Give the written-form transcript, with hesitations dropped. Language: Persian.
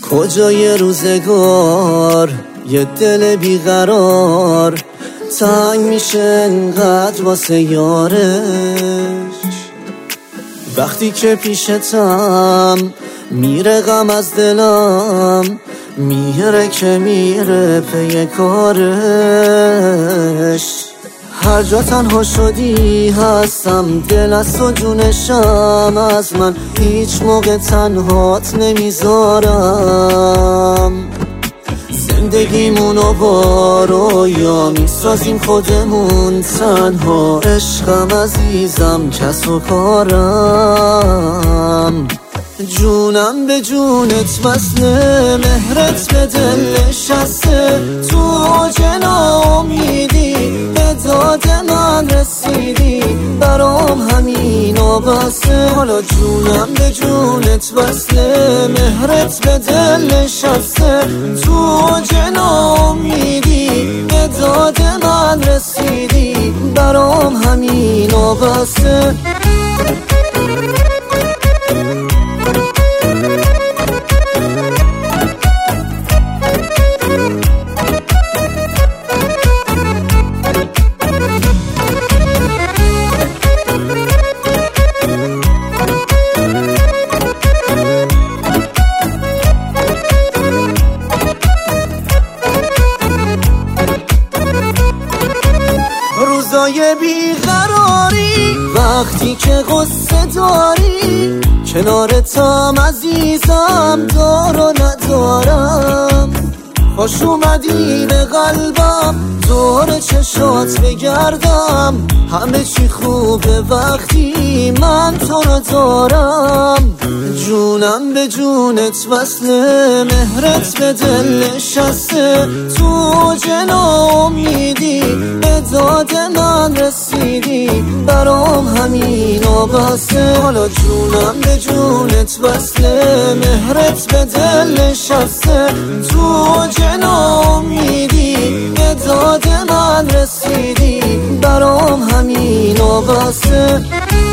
کجای روزگار یه دل بیقرار تنگ میشه انقدر واسه یارش، وقتی که پیشتم میره غم از دلم، میره که میره پی کارش. هر جا تنها شدی هستم، دل از تو جونشم، از من هیچ موقع تنهات نمیذارم. زندگیمونو با رویا میسازیم خودمون تنها، عشقم عزیزم کس و کارم. جونم به جونت وصله، مهرت به دل نشسته، تو اوج ناامیدی به داد من رسیدی، برام همین و بسه. حالا جونم به جونت وصله، مهرت به دل نشسته، تو اوج ناامیدی به داد من رسیدی، برام همین و بسه. روزای بیقراری وقتی که غصه داری، کنارتم عزیزم دار و ندارم. خوش اومدی به قلبم، دور چشات بگردم، همه چی خوبه وقتی من تو رو دارم. جونم به جونت وصله، مهرت به دل نشسته، تو اوج ناامیدی به داد من رسیدی، برام همین و بسه. حالا جونم به جونت وصله، مهرت به دل نشسته، تو اوج ناامیدی به داد من رسیدی، برام همین و بسه.